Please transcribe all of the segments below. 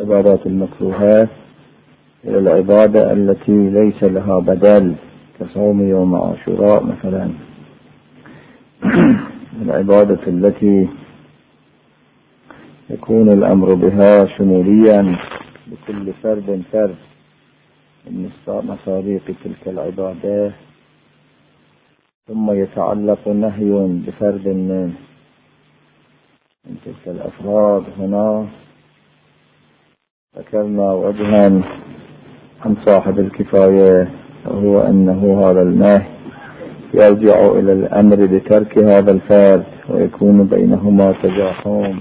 العبادات المكروهة إلى العبادة التي ليس لها بدل كصوم يوم عاشوراء مثلا. العبادة التي يكون الأمر بها شموليا لكل فرد من مصاريف تلك العبادة، ثم يتعلق نهي بفرد من تلك الأفراد. هنا ذكرنا وجها عن صاحب الكفاية، وهو أنه هذا النهي يرجع إلى الأمر بترك هذا الفرد ويكون بينهما تزاحم.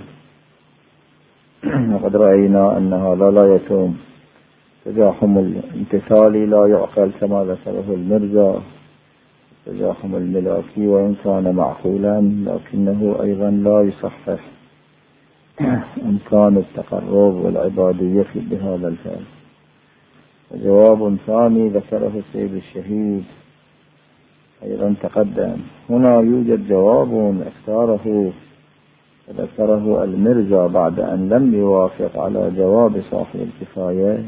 وقد رأينا أن هذا لا يتم، تزاحم الامتثالي لا يعقل كما ذكره المرزا، تزاحم الملاكي وإن كان معقولا لكنه أيضا لا يصحح إمكان التقرب والعبادية بهذا الفعل. وجواب ثاني ذكره السيد الشهيد أيضا تقدم. هنا يوجد جواب اختاره ذكره المرزا بعد أن لم يوافق على جواب صاحب الكفاية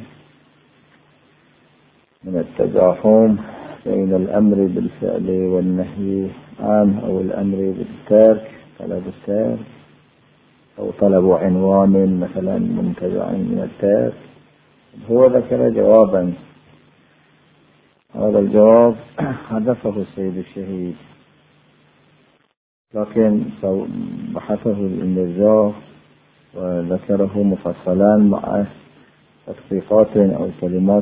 من التزاحم بين الأمر بالفعل والنهي عنه، أو الأمر بالترك طلب الترك، أو طلب عنوان مثلا منتزع من الترك. هو ذكر جوابا، هذا الجواب حذفه السيد الشهيد، لكن بحثه المرزا وذكره مفصلا مع تدقيقات أو كلمات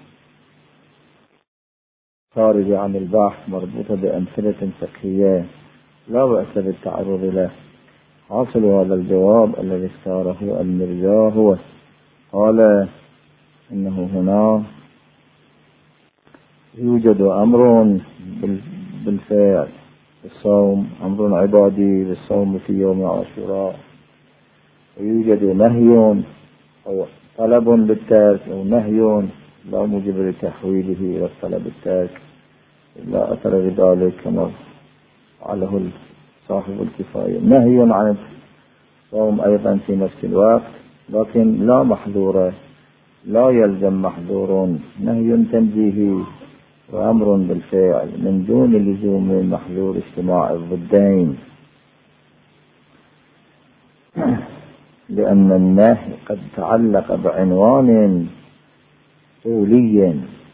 خارجة عن البحث مربوطة بأمثلة فقهية لا بأس بالتعرض له. حاصل هذا الجواب الذي اختاره المرزا هو قال إنه هنا يوجد أمر بالفعل بالصوم، أمر عبادي بالصوم في يوم عاشوراء، ويوجد نهي أو طلب بالترك أو نهي لا موجب لتحويله إلى الطلب الترك لا أثر بذلك كما فعله صاحب الكفاية. نهي عن الصوم أيضا في نفس الوقت، لكن لا محظور، لا يلزم محظور، نهي تنزيهي وأمر بالفعل من دون لزوم محظور اجتماع الضدين، لأن النهي قد تعلق بعنوان طولي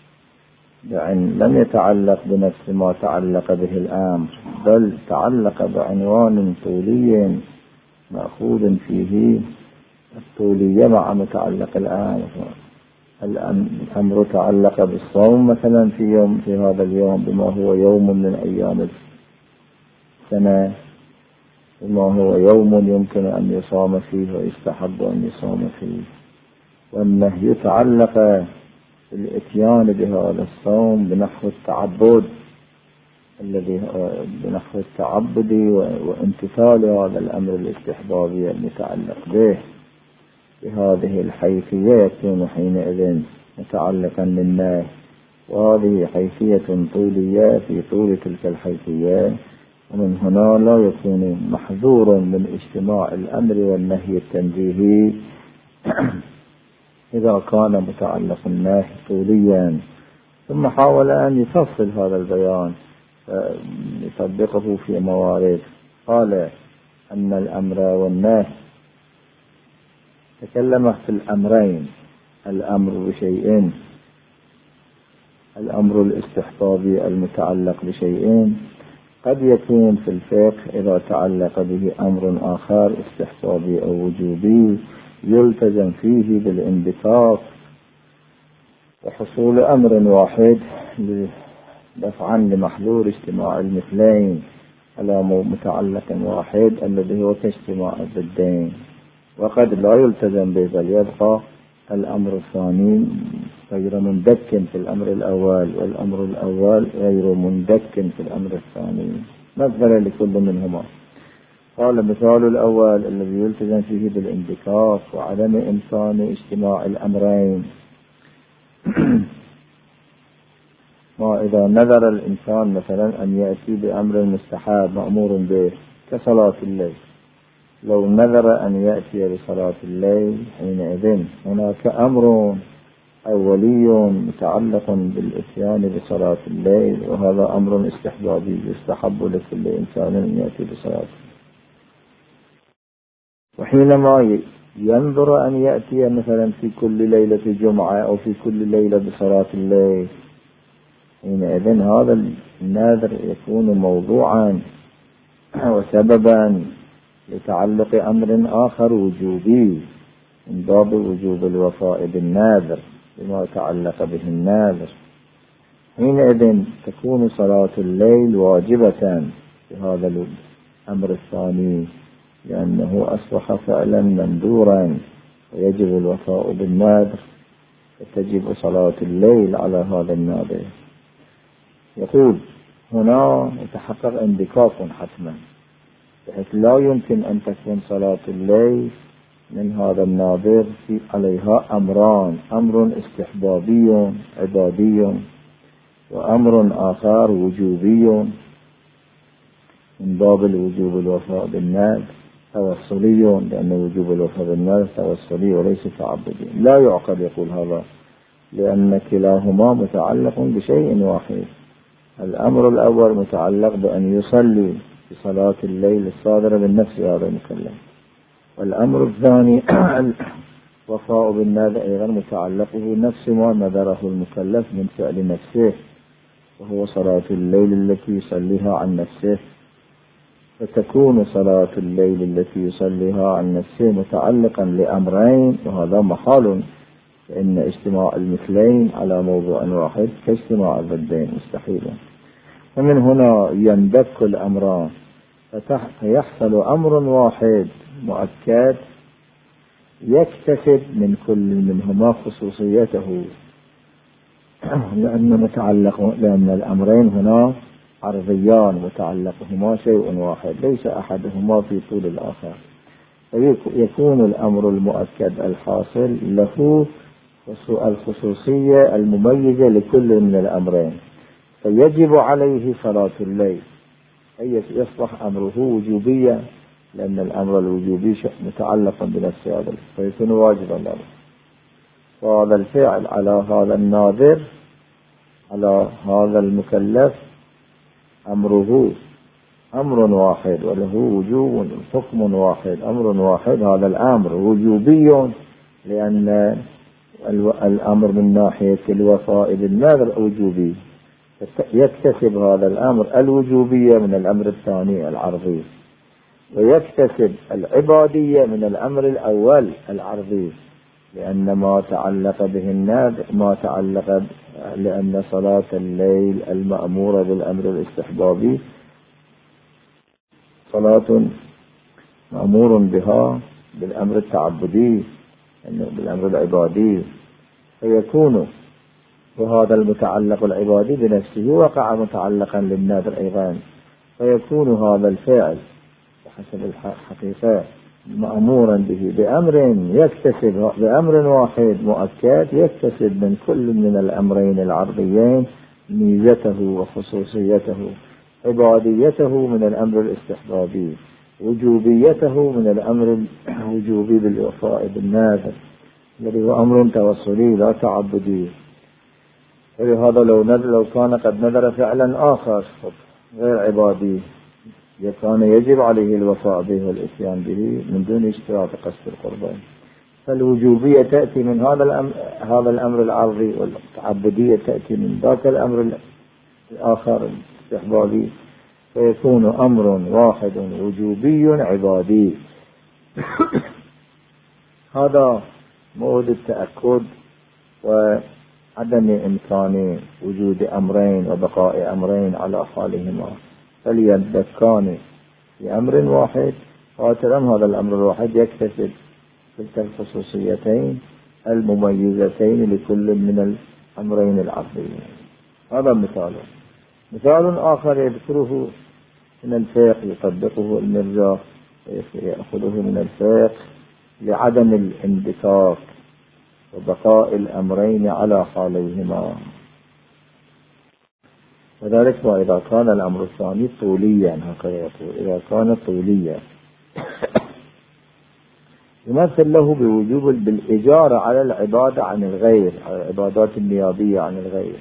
لم يتعلق بنفس ما تعلق به الأمر، بل تعلق بعنوان طولي مأخوذ فيه الطولية مع متعلق الأمر. الأمر تعلق بالصوم مثلا في هذا اليوم بما هو يوم من أيام السنة، بما هو يوم يمكن أن يصام فيه ويستحب أن يصام فيه. والنهي تعلق الاتيان بهذا الصوم بنحو التعبد الذي بنحو التعبد وامتثال هذا الأمر الاستحبابي المتعلق به بهذه الحيثية يكون حينئذ متعلقا للنهي، وهذه حيثية طولية في طول تلك الحيثية، ومن هنا لا يكون محظور من اجتماع الأمر والنهي التنزيهي إذا كان متعلق النهي طوليا. ثم حاول أن يفصل هذا البيان يطبقه في موارد. قال أن الأمر والنهي تكلم في الأمرين، الأمر بشيء، الأمر الاستحبابي المتعلق بشيء قد يكون في الفقه إذا تعلق به أمر آخر استحبابي أو وجوبي يلتزم فيه بالانبثاق وحصول أمر واحد دفعا لمحظور اجتماع المثلين على متعلق واحد الذي هو كاجتماع الضدين، وقد لا يلتزم به بل يبقى الأمر الثاني غير مندك في الأمر الأول والأمر الأول غير مندك في الأمر الثاني. مثلا لكل منهما. قال مثال الأول الذي يلتزم فيه بالانبكاك وعدم إمكان اجتماع الأمرين ما إذا نذر الإنسان مثلا أن يأتي بأمر مستحب مأمور به كصلاة الليل، لو نذر أن يأتي بصلاة الليل حينئذ هناك أمر أولي متعلق بالإتيان بصلاة الليل، وهذا أمر استحبابي يستحب لكل إنسان أن يأتي بصلاة. وحينما ينظر أن يأتي مثلا في كل ليلة جمعة أو في كل ليلة بصلاة الليل، حينئذ هذا النذر يكون موضوعا وسببا لتعلق أمر آخر وجوبي من باب وجوب الوفاء بالنذر بما تعلق به النذر. حينئذ تكون صلاة الليل واجبة في هذا الأمر الثاني، لأنه أصبح فعلا مندورا ويجب الوفاء بالنذر، فتجب صلاة الليل على هذا الناذر. يقول هنا يتحقق انبكاف حتما، بحيث لا يمكن أن تكون صلاة الليل من هذا الناذر في عليها أمران: أمر استحبابي عبادي، وأمر آخر وجوبي من باب الوجوب الوفاء بالنذر توسلي، لأن وجوب الوفاء بالنذر توسلي وليس تعبدي. لا يعقل يقول هذا، لأن كلاهما متعلق بشيء واحد. الأمر الأول متعلق بأن يصلي بصلاة الليل الصادرة من نفس هذا المكلف، والأمر الثاني الوفاء بالنذر أيضا متعلقه نفس ما نذره المكلف من فعل نفسه، وهو صلاة الليل التي يصليها عن نفسه. فتكون صلاة الليل التي يصليها عن نفسه متعلقا لأمرين، وهذا محال، فإن اجتماع المثلين على موضوع واحد كاجتماع الضدين مستحيل. ومن هنا يندك الأمران، فيحصل أمر واحد مؤكد يكتسب من كل منهما خصوصيته، لأن الأمرين هنا عرضيان متعلقهما شيء واحد، ليس أحدهما في طول الآخر. فيكون الأمر المؤكد الحاصل له الخصوصية المميزة لكل من الأمرين، فيجب عليه صلاة الليل، أي يصبح أمره وجوبيا، لأن الأمر الوجوبي متعلق بنفس هذا، فيكون واجبا له. وهذا الفعل على هذا الناذر على هذا المكلف أمره أمر واحد وله وجوب حكم واحد، أمر واحد. هذا الأمر وجوبي، لأن الأمر من ناحية الوفاء بالنذر وجوبي، يكتسب هذا الأمر الوجوبية من الأمر الثاني العرضي، ويكتسب العبادية من الأمر الأول العرضي، لأن ما تعلق به النذر ما تعلق، لأن صلاة الليل المأمورة بالأمر الاستحبابي صلاة مأمور بها بالأمر التعبدي بالأمر العبادي، فيكون وهذا المتعلق العبادي بنفسه وقع متعلقا للنذر أيضا، فيكون هذا الفعل بحسب الحقيقة مأمورا به بأمر يكتسب بأمر واحد مؤكد يكتسب من كل من الأمرين العرضيين ميزته وخصوصيته، عباديته من الأمر الاستحبابي، وجوبيته من الأمر الوجوبي بالوفاء بالنذر الذي هو أمر توسلي لا تعبدي. ولهذا لو كان قد نذر فعلا آخر غير عبادي كان يجب عليه الوفاء به والإتيان به من دون اشتراط قصد القربان. فالوجوبية تأتي من هذا الأمر العرضي، والتعبدية تأتي من ذاك الأمر الآخر الاستحبابي، فيكون أمر واحد وجوبي عبادي. هذا موعد التأكد وعدم إمكان وجود أمرين وبقاء أمرين على حالهما، فليدكان في أمر واحد، خاطرا هذا الأمر الواحد يكتسب تلك الخصوصيتين المميزتين لكل من الأمرين العقليين. هذا مثال آخر يذكره من الفقه يطبقه المرجع يأخذه من الفقه لعدم الانبثاق وبقاء الأمرين على حاليهما. وذلك ما إذا كان الأمر الثاني طوليا، هكذا يقول إذا كان طوليا يمثل له بوجوب بالإجارة على العبادة عن الغير، على العبادات النيابية عن الغير.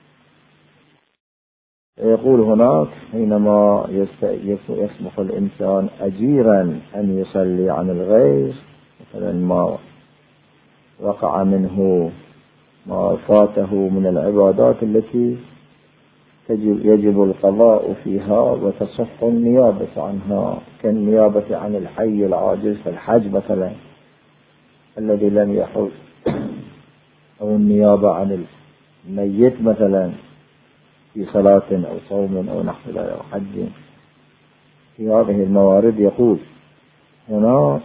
يقول هناك حينما يصبح الإنسان أجيرا أن يصلي عن الغير، مثلا ما وقع منه ما فاته من العبادات التي يجب القضاء فيها وتصح النيابة عنها، كالنيابة عن الحي العاجز في الحج مثلا الذي لم يحج، أو النيابة عن الميت مثلا في صلاة أو صوم أو نحو ذلك أو حج. في هذه الموارد يقول هنا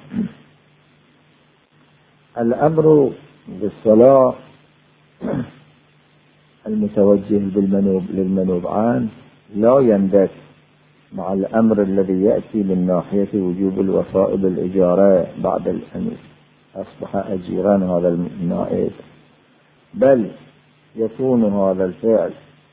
الأمر بالصلاة المتوجه للمنوب عنه لا يندك مع الأمر الذي يأتي من ناحية وجوب الوفاء بالإجارة بعد أن أصبح أجيران هذا النائب، بل يكون هذا الفعل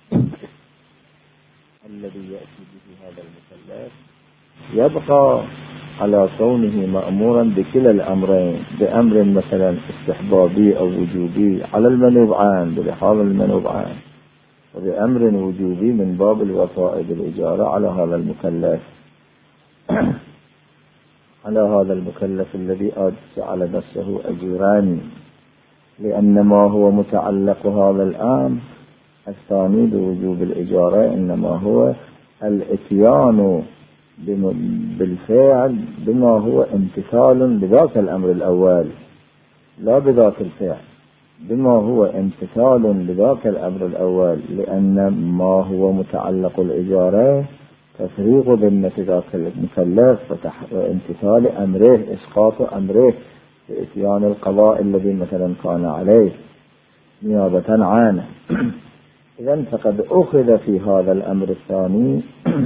الذي يأتي به هذا المكلف يبقى على كونه مأمورا بكلا الأمرين، بأمر مثلا استحبابي أو وجوبي على المنوب عنه بلحاظ المنوب عنه، وبأمر وجوبي من باب الوفاء بالإجارة على هذا المكلف على هذا المكلف الذي جعل نفسه أجيران، لأن ما هو متعلق هذا الأمر الثاني بوجوب الإجارة إنما هو الإتيان بالفعل بما هو امتثال لذاك الأمر الأول، لا بذاك الفعل، بما هو امتثال لذاك الأمر الأول، لأن ما هو متعلق الإجارة تفريغ ذمة ذاك المكلف وامتثال أمره، إسقاط أمره بإتيان القضاء الذي مثلا كان عليه نيابة عنه. إذن فقد أخذ في هذا الأمر الثاني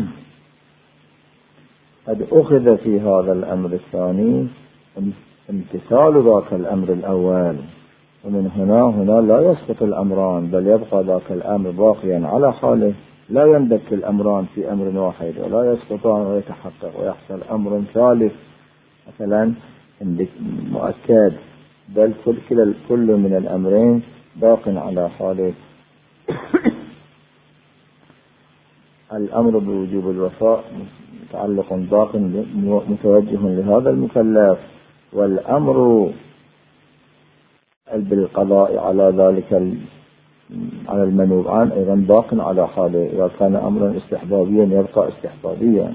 امتثال ذاك الأمر الأول، ومن هنا لا يسقط الأمران، بل يبقى ذاك الأمر باقيا على حاله، لا يندك الأمران في أمر واحد ولا يسقطان ويتحقق ويحصل أمر ثالث مثلا مؤكد، بل كل من الأمرين باق على حاله. الأمر بوجوب الوفاء متعلق باق متوجه لهذا المكلف، والأمر بالقضاء على ذلك على المنوب عنه أيضا باق على حاله. إذا كان أمرا استحبابيا يبقى استحبابيا،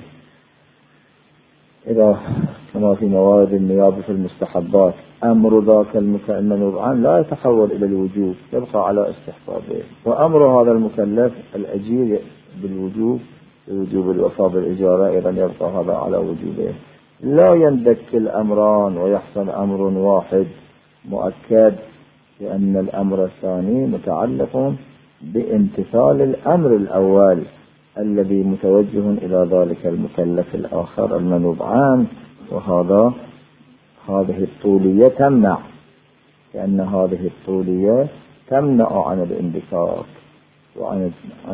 إذا كما في موارد النيابة في المستحبات أمر ذاك المنوب عنه لا يتحول إلى الوجوب، يبقى على استحبابه. وأمر هذا المكلف الأجير بالوجوب بوجوب الوفاء بالإجارة أيضا يبقى هذا على وجوبه، لا يندك الأمران ويحصل أمر واحد مؤكد، لأن الأمر الثاني متعلق بامتثال الأمر الأول الذي متوجه إلى ذلك المكلف الآخر المنوب عنه. هذه الطولية تمنع، لأن هذه الطولية تمنع عن الاندفاق وعن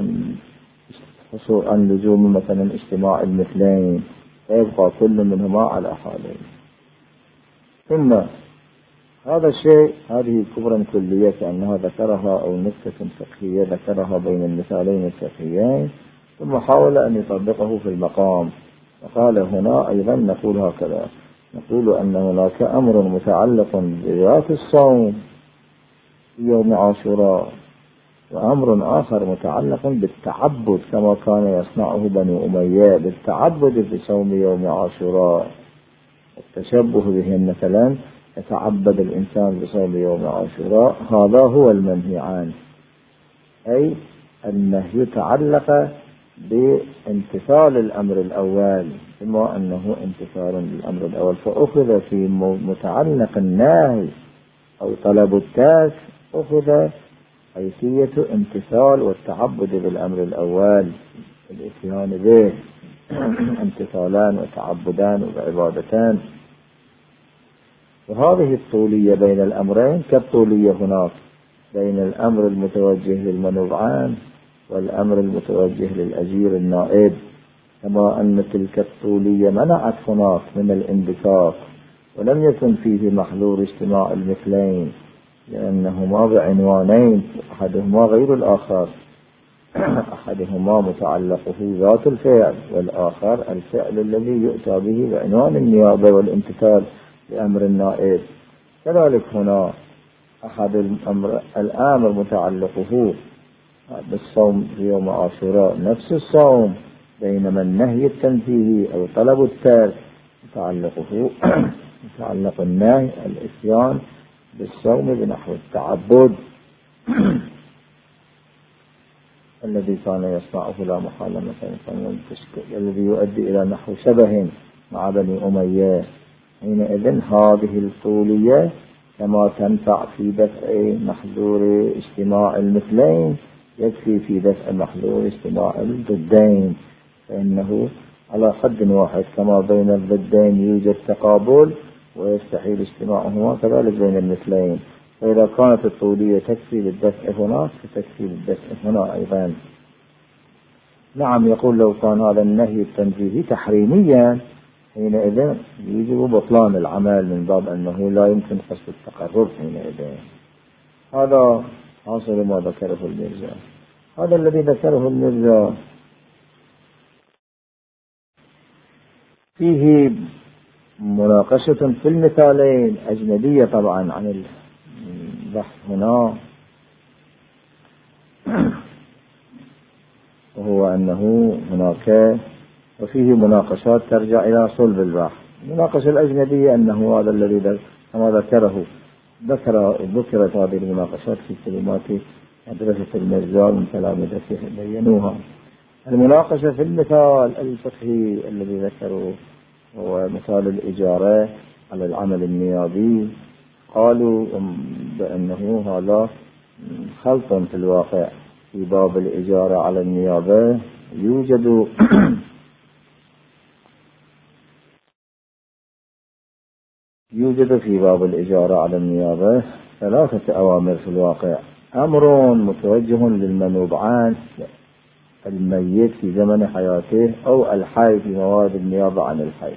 عن لزوم مثلا اجتماع المثلين، فيبقى كل منهما على حاله. ثم هذا الشيء، هذه كبرى كلية كأنها ذكرها أو نكتة فقهية ذكرها بين المثالين الفقهيين، ثم حاول أن يطبقه في المقام، وقال هنا أيضا نقول هكذا، نقول أن هناك أمر متعلق بذات الصوم في يوم عاشوراء، وأمر آخر متعلق بالتعبد كما كان يصنعه بنو أمية بالتعبد في صوم يوم عاشوراء، التشبه بهم مثلا يتعبد الإنسان بصوم يوم عاشوراء، هذا هو المنهي عنه، أي النهي تعلق بامتثال الأمر الأول بما أنه امتثال للأمر الأول، فأخذ في متعلق النهي أو طلب الترك أخذ حيثية امتثال والتعبد بالأمر الأول، الاتيان به امتثالان وتعبدان وعبادتان. وهذه الطولية بين الأمرين كالطولية هناك بين الأمر المتوجه للمنوب عنه والأمر المتوجه للأجير النائب، كما أن تلك الطولية منعت هناك من الاندفاق ولم يكن فيه محظور اجتماع المثلين، لأنهما بعنوانين، أحدهما غير الآخر، أحدهما متعلقه ذات الفعل، والآخر الفعل الذي يؤتى به بعنوان النيابة والامتثال لأمر النائب. كذلك هنا أحد الأمر متعلقه بالصوم في يوم عاشوراء نفس الصوم، بينما النهي التنزيهي أو طلب الترك متعلق النهي الإتيان بالصوم بنحو التعبد الذي كان يصنعه لا محالة، مثلا الذي يؤدي إلى نحو شبه مع بني أمية. حينئذ هذه الطولية كما تنفع في دفع محظور اجتماع المثلين يكفي في دفع محظور اجتماع الضدين، فإنه على حد واحد، كما بين الضدين يوجد تقابل ويستحيل اجتماعهما، كذلك بين المثلين. فإذا كانت الطولية تكفي للدفع هناك فتكفي للدفع هنا أيضا. نعم، يقول لو كان هذا النهي التنزيهي تحريميا حينئذ يجب بطلان العمل من باب أنه لا يمكن قصد التقرب حينئذ. هذا حاصل ما ذكره المرزا. هذا الذي ذكره المرزا فيه مناقشة في المثالين أجنبية طبعا عن البحث هنا، وهو أنه هناك وفيه مناقشات ترجع إلى صلب البحث. المناقشة الأجنبية أنه هذا الذي كما ذكرت هذه المناقشات في كلمات مدرسة المرزا من تلامذته بينوها. المناقشة في المثال الفقهي الذي ذكروا هو مثال الإجارة على العمل النيابي. قالوا بأنه هذا خلط في الواقع. في باب الإجارة على النيابة يوجد في باب الإجارة على النيابة ثلاثة أوامر في الواقع. أمر متوجه للمنوب عنه الميت في زمن حياته أو الحي في مواد النيابة عن الحي،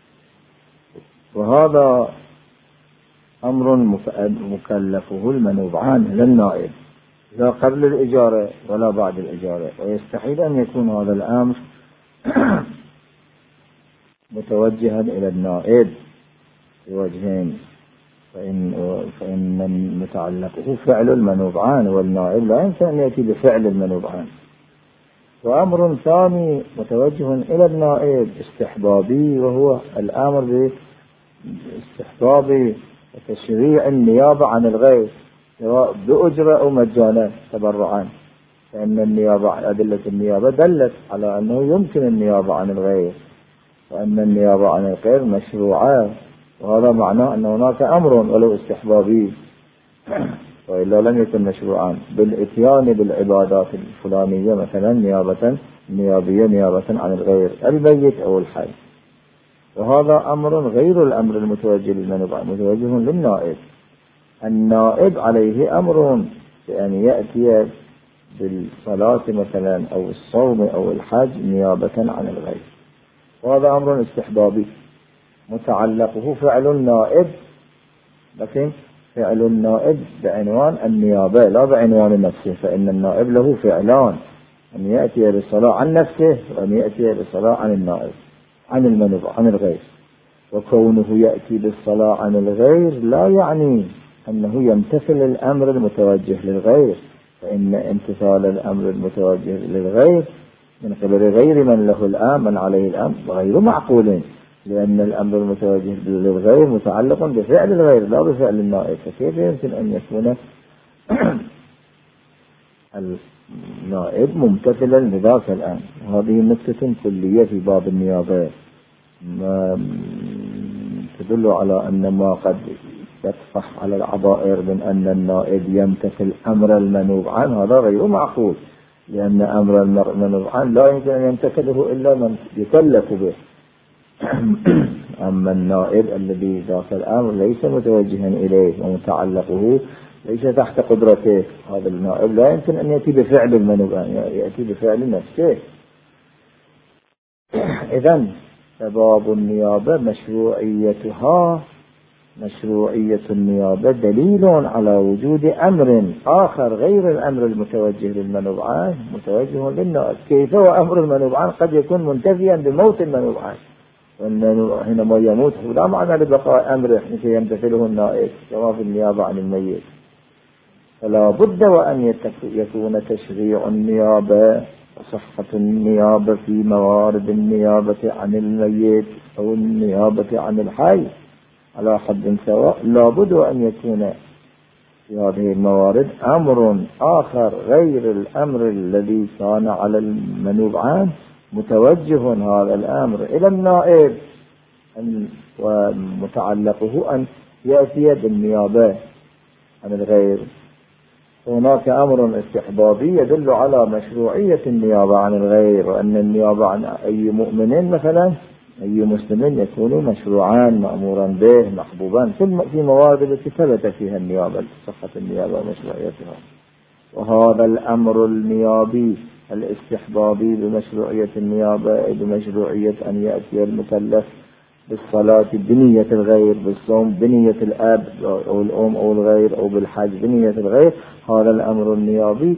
وهذا أمر مكلفه المنوب عنه للنائب لا قبل الإجارة ولا بعد الإجارة، ويستحيل أن يكون هذا الأمر متوجها إلى النائب بوجهين، فإن متعلقه فعل المنوب عنه، والنائب لا يمكن أن يأتي بفعل المنوب عنه. وأمر ثاني متوجه إلى النائب استحبابي، وهو الأمر باستحباب تشريع النيابة عن الغير سواء بأجرة أو مجانا تبرعا، فإن النيابة أدلة النيابة دلت على أنه يمكن النيابة عن الغير، وأن النيابة عن الغير مشروعة، وهذا معناه أن هناك أمر ولو استحبابي وإلا لم يكن مشروعا بالإتيان بالعبادات الفلانية مثلا نيابة عن الغير الميت أو الحي. وهذا أمر غير الأمر المتوجه للمنوب عنه، متوجه للنائب. النائب عليه أمر بأن يأتي بالصلاة مثلا أو الصوم أو الحج نيابة عن الغير، وهذا أمر استحبابي متعلقه فعل النائب، لكن فعل النائب بعنوان النيابة لا بعنوان نفسه، فإن النائب له فعلان: أن يأتي بالصلاة عن نفسه وأن يأتي بالصلاة عن النائب عن المنوب عن الغير. وكونه يأتي بالصلاة عن الغير لا يعني أنه يمتثل الأمر المتوجه للغير، فإن امتثال الأمر المتوجه للغير من قبل غير من له الآن من عليه الآن غير معقول، لأن الأمر المتوجه للغير متعلق بفعل الغير لا بفعل النائب، فكيف يمكن أن يكون النائب ممتثلا لذاك الآن؟ هذه نقطة كلية في باب النيابة تدل على أن ما قد يطفح على العبائر من أن النائب يمتثل أمر المنوب عنه هذا غير معقول، لأن أمر المنوب عنه لا يمكن أن يمتثله إلا من يكلف به. أما النائب الذي ذاك الأمر ليس متوجها إليه ومتعلقه ليس تحت قدرته، هذا النائب لا يمكن أن يأتي بفعل المنوب عنه، يأتي بفعل نفسه. إذن فباب النيابة مشروعيتها مشروعية النيابة دليل على وجود أمر آخر غير الأمر المتوجه للمنوب عنه متوجه للنائب. كيف وأمر المنوب عنه قد يكون منتفيا بموت المنوب عنه، وأنه حينما يموت لا معنى لبقاء أمره لكي يمتثله النائب كما في النيابة عن الميت. فلا بد وأن يكون تشريع النيابة وصحة النيابة في موارد النيابة عن الميت أو النيابة عن الحي على حد سواء. لا بد أن يكون في هذه الموارد أمر آخر غير الأمر الذي كان على المنوب عنه متوجه هذا الأمر إلى النائب ومتعلقه أن يأتي بالنيابة عن الغير. هناك أمر استحبابي يدل على مشروعية النيابة عن الغير، وأن النيابة عن أي مؤمن مثلا أي مسلم يكون مشروعا مأمورا به محبوبا في موارد التي ثبت فيها النيابة صحة النيابة ومشروعيتها. وهذا الأمر النيابي الاستحبابي بمشروعية النيابة بمشروعية أن يأتي المكلف بالصلاة بنية الغير، بالصوم بنية الأب أو الأم أو الغير، أو بالحج بنية الغير. هذا الأمر النيابي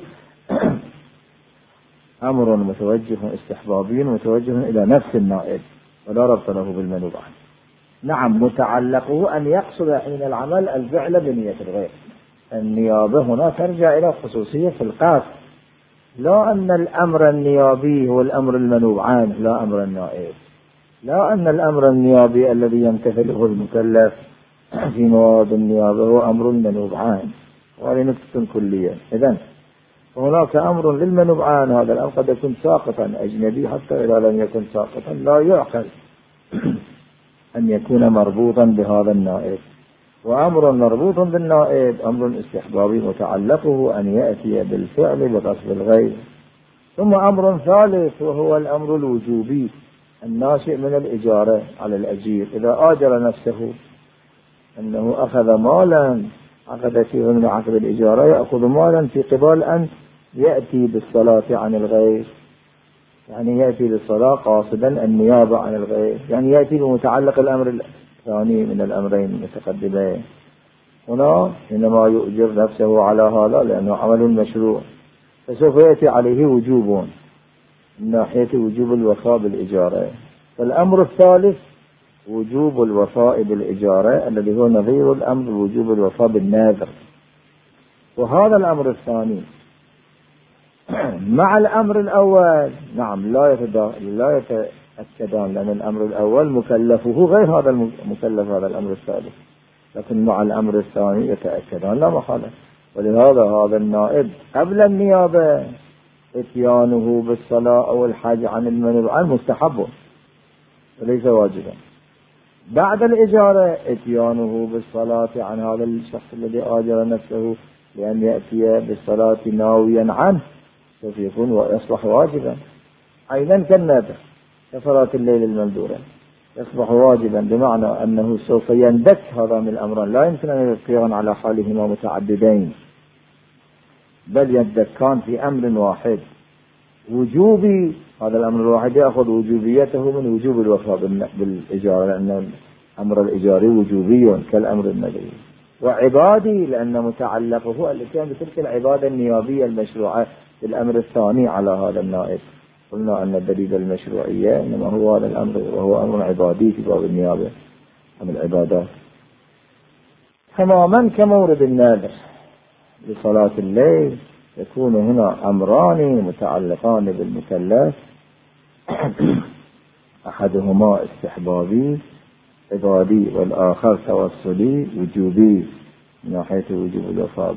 أمر متوجه استحبابي متوجه إلى نفس النائب ولا ربط له بالمنوب عنه. نعم متعلقه أن يقصد حين العمل الفعل بنية الغير. النيابة هنا ترجع إلى خصوصية في القصد، لا أن الأمر النيابي هو الأمر المنوب عنه لا أمر النائب، لا أن الأمر النيابي الذي يمتثله المكلف في مواد النيابة هو أمر المنوب عنه، وهذه نقطة كلية. إذن هناك أمر للمنوب عنه، هذا الأمر قد يكون ساقطا أجنبي حتى إذا لم يكن ساقطا لا يعقل أن يكون مربوطا بهذا النائب. وأمر مربوط بالنائب أمر استحبابي متعلقه أن يأتي بالفعل بقصد الغير. ثم أمر ثالث وهو الأمر الوجوبي الناشئ من الإجارة على الأجير. إذا آجر نفسه أنه أخذ مالا عقد فيه من عقد الإجارة يأخذ مالا في قبال أن يأتي بالصلاة عن الغير، يعني يأتي بالصلاة قاصدا النيابة عن الغير، يعني يأتي بمتعلق الأمر الثاني من الأمرين المتقدمين. هنا إنما يؤجر نفسه على هذا لأنه عمل مشروع، فسوف يأتي عليه وجوب من ناحية وجوب الوفاء بالإجارة. فالأمر الثالث وجوب الوفاء بالإجارة الذي هو نظير الأمر وجوب الوفاء بالناذر. وهذا الأمر الثاني مع الأمر الأول نعم لا يتأكدان، لأن الأمر الأول مكلفه غير هذا المكلف هذا الأمر الثالث، لكن مع الأمر الثاني يتأكدان لا محالة. ولهذا هذا النائب قبل النيابة اتيانه بالصلاة أو الحج عن المنوب عنه مستحب وليس واجبا. بعد الإجارة اتيانه بالصلاة عن هذا الشخص الذي آجر نفسه لأن يأتي بالصلاة ناويا عنه سوف يكون ويصبح واجبا. أيضا كالنادر كصلاة الليل المندورة يصبح واجبا، بمعنى أنه سوف يندك هذا من الأمران، لا يمكن أن يبقيان على حالهما متعددين بل يندكان في أمر واحد وجوبي. هذا الأمر الواحد يأخذ وجوبيته من وجوب الوفاء بالإجارة، لأن أمر الإجاري وجوبي كالأمر النبوي، وعبادي لأن متعلقه الاتيان بتلك العبادة النيابية المشروعة بالأمر الثاني على هذا النائب. قلنا أن الدليل المشروعية إنما هو هذا الأمر وهو أمر عبادي في باب النيابة عن العبادات، تماما كمورد النادر لصلاة الليل. يكون هنا أمران متعلقان بالمكلف أحدهما استحبابي عبادي والآخر توسلي وجوبي من ناحية وجوب الوفاء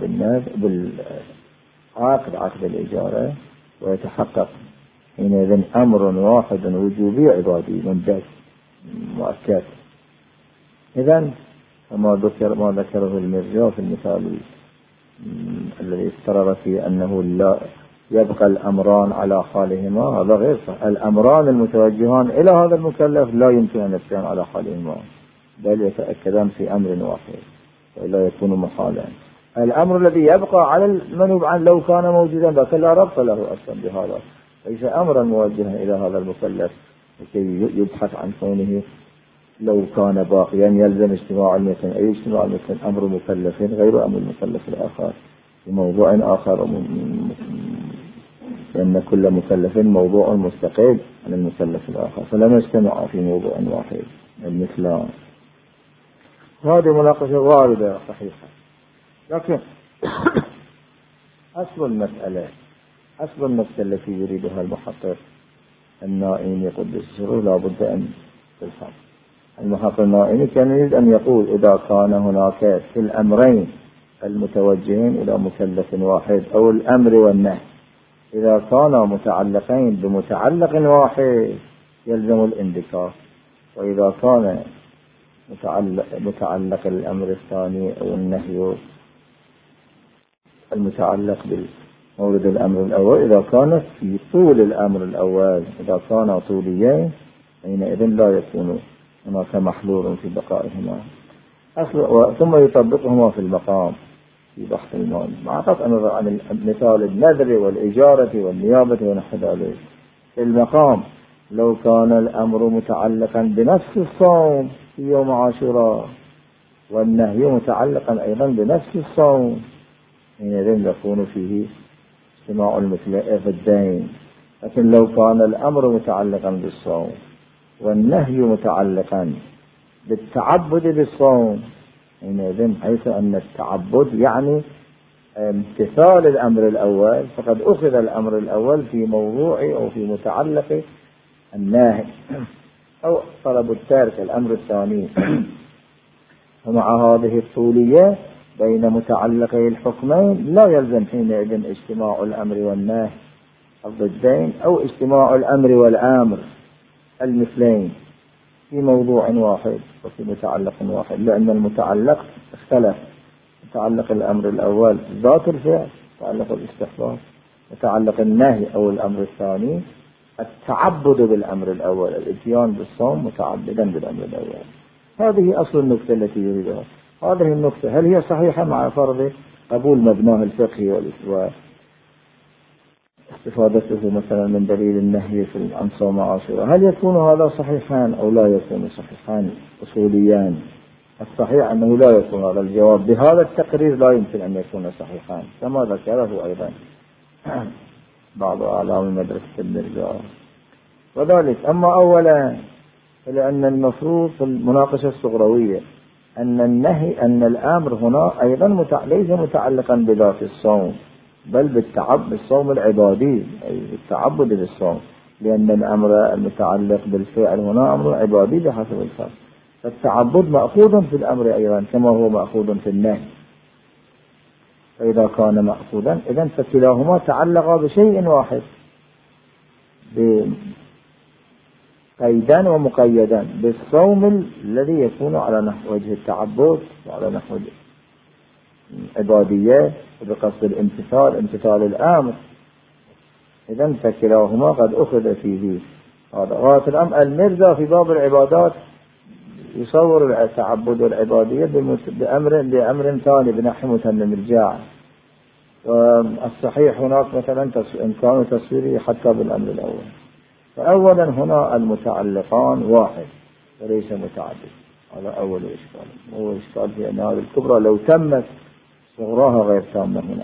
بالعقد عقد الإجارة، ويتحقق حينئذ أمر واحد وجوبي عبادي مندك مؤكد. إذن ما ذكره المرجع في المثال الذي استرر فيه أنه لا يبقى الأمران على حالهما، هذا غير صح. الأمران المتوجهان إلى هذا المكلف لا يمكن أن يبقيان على حالهما بل يتأكدان في أمر واحد وإلا يكون محالا. الأمر الذي يبقى على المنوب عنه لو كان موجودا لكن لا ربط له أصلا بهذا، ليس أمرا موجها إلى هذا المكلف لكي يبحث عن كونه لو كان باقيا يلزم اجتماع المثلين، أي اجتماع المثلين أمر مكلفين غير أمر المكلف الآخر في موضوع آخر، لأن كل مكلف موضوع مستقل عن المكلف الآخر، فلم يجتمع في موضوع واحد المثلان. هذه مناقشة واردة صحيحة، لكن أصل المسألة التي يريدها المحقق النائمي يقدس سره لا بد أن تفهم. المحقق النائمي كان يريد أن يقول إذا كان هناك في الأمرين المتوجهين إلى مكلف واحد أو الأمر والنهي إذا كانا متعلقين بمتعلق واحد يلزم الاندكار، وإذا كان متعلق الأمر الثاني أو النهي المتعلق بمورد الأمر الأول إذا كان في طول الأمر الأول إذا كان طوليين حينئذ لا يكون هناك محلول في بقائهما ثم يطبقهما في المقام في بحث المال مع قطع النظر عن مثال النذر والإجارة والنيابة ونحو ذلك. في المقام لو كان الأمر متعلقا بنفس الصوم في يوم عاشوراء والنهي متعلقا أيضا بنفس الصوم حينئذ يكون فيه اجتماع المثلين في الدين. لكن لو كان الأمر متعلقا بالصوم والنهي متعلقا بالتعبد بالصوم حينئذ حيث أن التعبد يعني امتثال الأمر الأول فقد أخذ الأمر الأول في موضوع أو في متعلق النهي أو طلب الترك الأمر الثاني. ومع هذه الطولية بين متعلقي الحكمين لا يلزم حينئذ اجتماع الأمر والنهي الضدين أو اجتماع الأمر والآمر المثلين في موضوع واحد وفي متعلق واحد، لأن المتعلق اختلف. متعلق الأمر الأول ذات الفعل متعلق الاستحباب، متعلق النهي أو الأمر الثاني التعبد بالأمر الأول الاتيان بالصوم متعبدا بالأمر الأول. هذه أصل النكتة التي يريدها. هذه النكتة هل هي صحيحة مع فرض قبول مبناه الفقهي والإثبات استفادته مثلا من دليل النهي في عن صوم عاشوراء؟ هل يكون هذا صحيحان أو لا يكون صحيحان أصوليان؟ الصحيح أنه لا يكون. هذا الجواب بهذا التقرير لا يمكن أن يكون صحيحان كما ذكره أيضا بعض أعلام مدرسة المرجع. وذلك أما أولا لأن المفروض في المناقشة الصغروية أن النهي أن الأمر هنا أيضا ليس متعلقا بذات الصوم بل بالصوم العبادي أي بالتعبد بالصوم، لأن الأمر المتعلق بالفعل هنا أمر عبادي بحسب الفرق، فالتعبد مأخوذ في الأمر أيضا كما هو مأخوذ في النهي. فإذا كان مأخوذا إذن فكلاهما تعلقا بشيء واحد قيدا ومقيدا بالصوم الذي يكون على نحو وجه التعبد وعلى نحو عبادية بقصد امتثال الأمر. إذن فكلاهما قد أخذ فيه هذا. غاية الأمر المرجع في باب العبادات يصور التعبد والعبادية بأمر ثاني بنحو متمم الجاع، والصحيح هناك مثلا إمكان تصويره حتى بالأمر الأول. فأولا هنا المتعلقان واحد وليس متعدد، هذا أول إشكال. هو إشكال في أن هذه الكبرى لو تمت صغراها غير تامة هنا.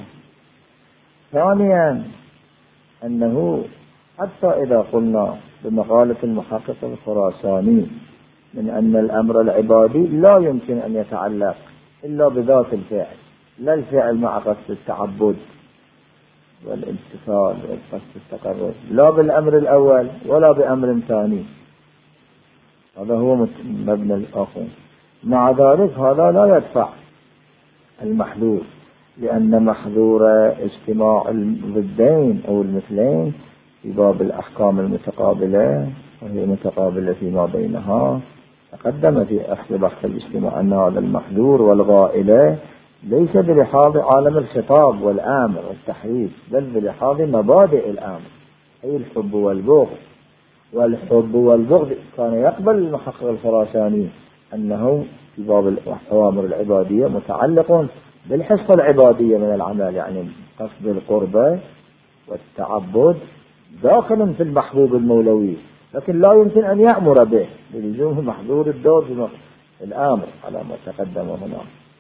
ثانيا أنه حتى إذا قلنا بمقالة المحقق الخراساني من أن الأمر العبادي لا يمكن أن يتعلق إلا بذات الفعل، لا الفعل مع قصد التعبد والامتثال والقصد التقرب، لا بالأمر الأول ولا بأمر ثاني. هذا هو مبنى الآخر. مع ذلك هذا لا يدفع المحذور، لأن محذور اجتماع الضدين أو المثلين في باب الأحكام المتقابلة وهي متقابلة فيما بينها تقدم في أخذ بحث الاجتماع أن هذا المحذور والغائلة ليس بلحاظ عالم الخطاب والآمر والتحريف بل بلحاظ مبادئ الآمر أي الحب والبغض. والحب والبغض كان يقبل المحقق الخراساني أنه في باب الأوامر العبادية متعلق بالحصة العبادية من العمل، يعني قصد القربة والتعبد داخل في المحبوب المولوي لكن لا يمكن أن يأمر به بلزومه محظور الدور في الآمر على ما تقدم هنا.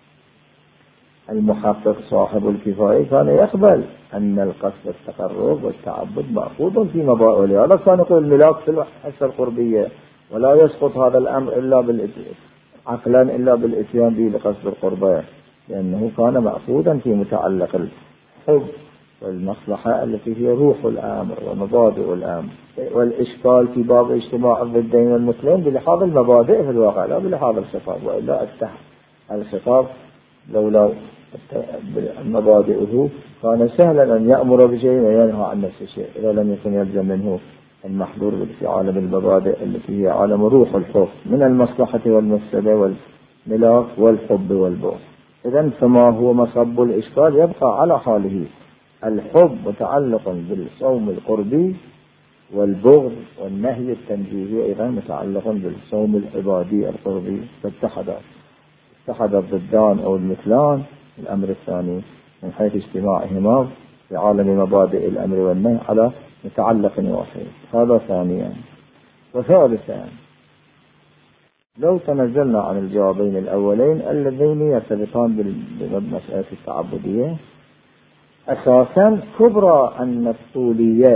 المحقق صاحب الكفاية كان يقبل أن القصد التقرب والتعبد مأخوذ في مبادئ، هذا كان يقول الملاك في الحصة القربية، ولا يسقط هذا الأمر إلا عقلا إلا بالإتيان به لقصد القربة، لأنه كان مأخوذا في متعلق الحب والمصلحة التي هي روح الأمر ومبادئ الأمر. والإشكال في باب اجتماع الضدين والمثلين بلحاظ المبادئ في الواقع لا بلحاظ الخطاب، وإلا الخطاب لولا مبادئه كان سهلا أن يأمر بشيء وينهى عن نفس الشيء إذا لم يكن يلزم منه المحظور في عالم المبادئ التي هي عالم روح الحب من المصلحة والمفسدة والملاك والحب والبغض. إذن فما هو مصب الإشكال يبقى على حاله، الحب متعلق بالصوم القربي، والبغض والنهي التنزيهي أيضا متعلق بالصوم العبادي القربي، فاتحد الضدان أو المثلان الأمر الثاني من حيث اجتماعهما في عالم مبادئ الأمر والنهي على متعلق واحد. هذا ثانيا. وثالثا، لو تنزلنا عن الجوابين الأولين اللذين يرتبطان بالمسألة التعبدية، أساسا كبرى أن الطولية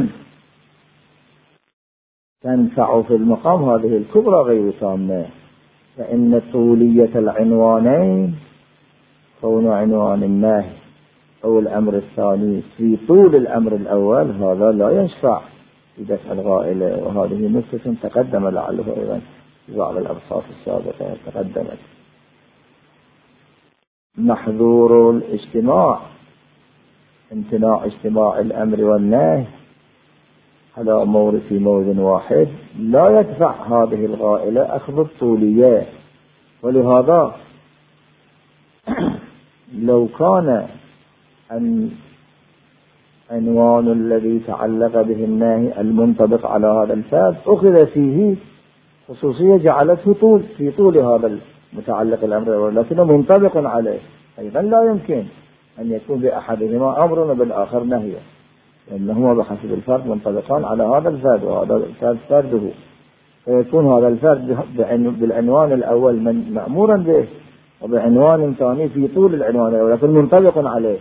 تنفع في المقام، هذه الكبرى غير تامة، فإن طولية العنوانين كون عنوان النهي أو الأمر الثاني في طول الأمر الأول هذا لا يشفع في دفع الغائلة، وهذه نقطة تقدم لعله أيضا في بعض الأبحاث السابقة تقدمت. محظور الاجتماع امتناع اجتماع الأمر والنهي على مورد في مورد واحد لا يدفع هذه الغائلة أخذ الطولية. ولهذا لو كان عنوان الذي تعلق به النهي المنطبق على هذا الفرد أخذ فيه خصوصية جعلته في طول هذا المتعلق الأمر، لكنه منطبق عليه، أيضا لا يمكن أن يكون بأحدهما أمر وبالآخر نهي، لأنهما بحسب الفرد منطبقان على هذا الفرد وهذا الفرد فرده، فيكون هذا الفرد بالعنوان الأول مأمورا به، وبعنوان ثاني في طول العنوان الأول لكن منطبق عليه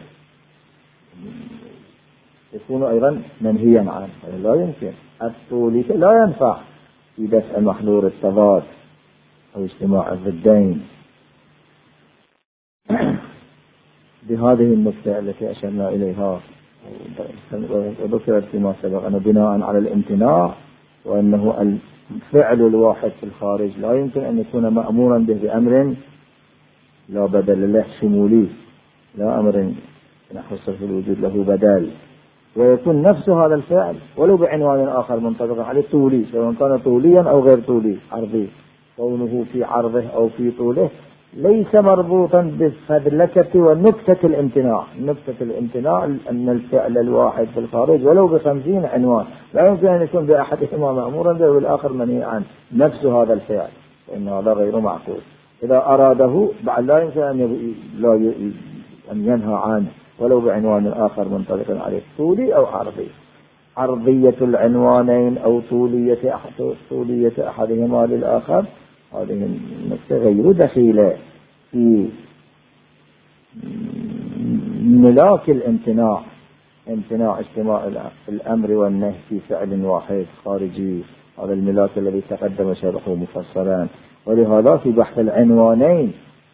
يكون أيضا منهيا عنه. لا يمكن. الطولي لا ينفع في دفع محظور التضاد أو اجتماع الضدين. بهذه النقطة التي أشرنا إليها وذكرت فيما سبق أنه بناء على الامتناع، وأنه الفعل الواحد في الخارج لا يمكن أن يكون مأمورا به بأمر لا بدل له شمولي، لا أمر نحصل في الوجود له بدل، ويكون نفس هذا الفعل ولو بعنوان آخر منطبق عليه طولي، سواء كان طوليا أو غير طولي عرضي، كونه في عرضه أو في طوله ليس مربوطا بالفدلكة ونكتة الامتناع. نكتة الامتناع أن الفعل الواحد في الخارج ولو ب50 عنوان لا يمكن أن يكون بأحدهما مأمورا به والآخر منهي عنه نفس هذا الفعل، فإن هذا غير معقول. إذا أراده بعد لا يمكن أن ينهى عنه ولو بعنوان آخر منطبق عليه طولي أو عرضي. عرضية العنوانين أو طولية أحدهما للآخر هذه النقطة غير دخيلة في ملاك الامتناع، امتناع اجتماع الأمر والنهي في فعل واحد خارجي، هذا الملاك الذي تقدم شرحه مفصلا. ولهذا في بحث العنوانين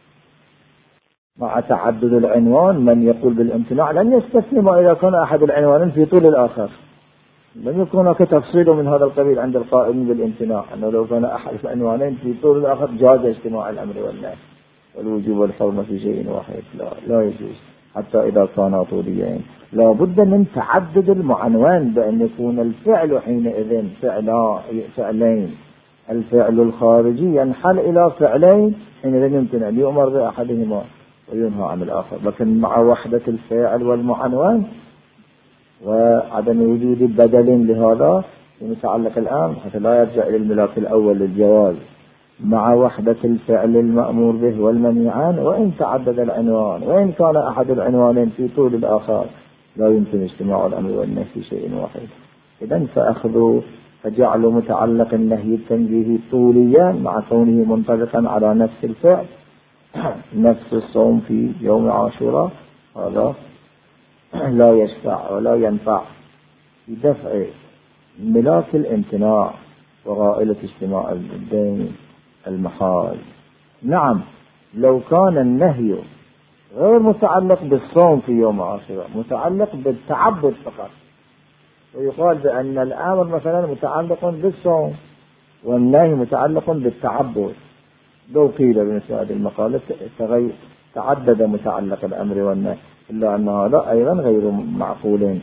مع تعدد العنوان من يقول بالامتناع لن يستسلم إذا كان أحد العنوانين في طول الآخر، لم يكن هناك تفصيل من هذا القبيل عند القائلين بالامتناع، أنه لو كان أحد العنوانين في طول الآخر جاز اجتماع الأمر والنهي والوجوب والحرمة في شيء واحد، لا يجوز حتى إذا كانا طوليين. لا بد من تعدد المعنوان بأن يكون الفعل حينئذ فعلين، الفعل الخارجي ينحل إلى فعلين حينئذ يمكن أن يؤمر بأحدهما وينهى عن الآخر، لكن مع وحدة الفعل والمعنوان وعدم وجود بدل لهذا يتعلق الآن حتى لا يرجع إلى الملاك الأول للجواز، مع وحدة الفعل المأمور به والمنهي عنه وإن تعدد العنوان، وإن كان أحد العنوانين في طول الآخر لا يمكن اجتماع الأمر والنهي في شيء واحد. إذن فأخذ فجعل متعلق النهي التنزيهي طوليا مع كونه منطبقا على نفس الفعل نفس الصوم في يوم عاشوراء، هذا لا يشفع ولا ينفع في دفع ملاك الامتناع وغائلة اجتماع الدين المحال. نعم، لو كان النهي غير متعلق بالصوم في يوم عاشوراء، متعلق بالتعبد فقط، ويقال بأن الأمر مثلا متعلق بالصوم والنهي متعلق بالتعبد، لو قيل بمثل هذه المقالة تعدد متعلق الأمر والنهي، إلا أن هذا أيضا غير معقول،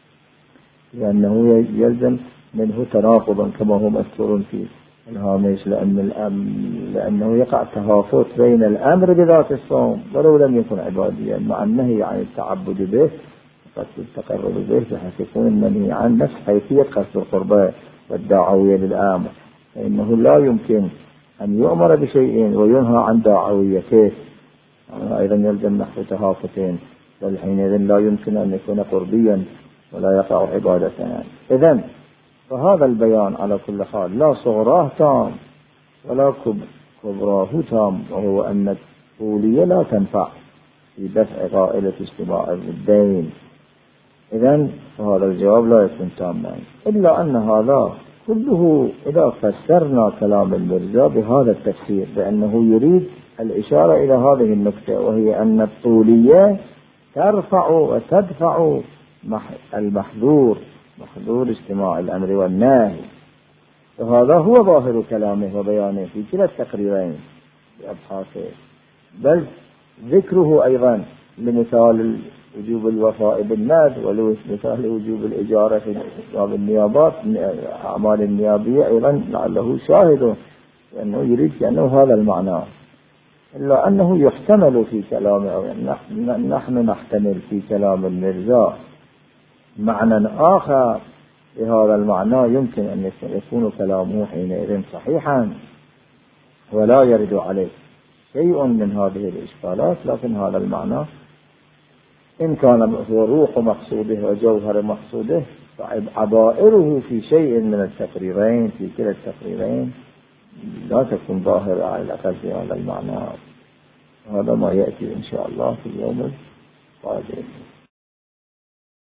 لأنه يلزم منه تناقضا كما هو مذكور في الهامش، لأنه يقع تهافت بين الأمر بذات الصوم ولو لم يكن عباديا مع النهي عن التعبد به قصد التقرب به، بحيث يكون المنهي عن نفس حيثية قصد القربة والدعوية للأمر، فإنه لا يمكن أن يؤمر بشيء وينهى عن دعويته، أيضا يلزم نحو تهافتين، بل حينئذ لا يمكن أن يكون قربيا ولا يقع عبادة. إذن فهذا البيان على كل حال لا صغراه تام ولا كبراه تام، وهو أن الطولية لا تنفع في دفع غائلة اجتماع الدين. إذن فهذا الجواب لا يكون تاما، إلا أن هذا كله إذا فسرنا كلام المرزا بهذا التفسير بأنه يريد الإشارة إلى هذه النقطة، وهي أن الطولية ترفع وتدفع المحذور، محذور اجتماع الأمر والنهي، وهذا هو ظاهر كلامه وبيانه في كلا التقريرين بأبحاثه، بل ذكره أيضا لمثال وجوب الوفاء بالنذر ولمثال وجوب الإجارة في باب النيابات أعمال النيابية أيضا لعله شاهده، لأنه يريد كأنه هذا المعنى، إلا أنه يحتمل في كلامه، نحن نحتمل في كلام المرزا معنى آخر لهذا المعنى، يمكن أن يكون كلامه حينئذ صحيحا ولا يرد عليه شيء من هذه الإشكالات، لكن هذا المعنى إن كان هو روح مقصوده وجوهر مقصوده فعبائره في شيء من التقريرين في كلا التقريرين لا تكون ظاهرة على الأقل في هذا المعنى. هذا ما يأتي إن شاء الله في اليوم القادم.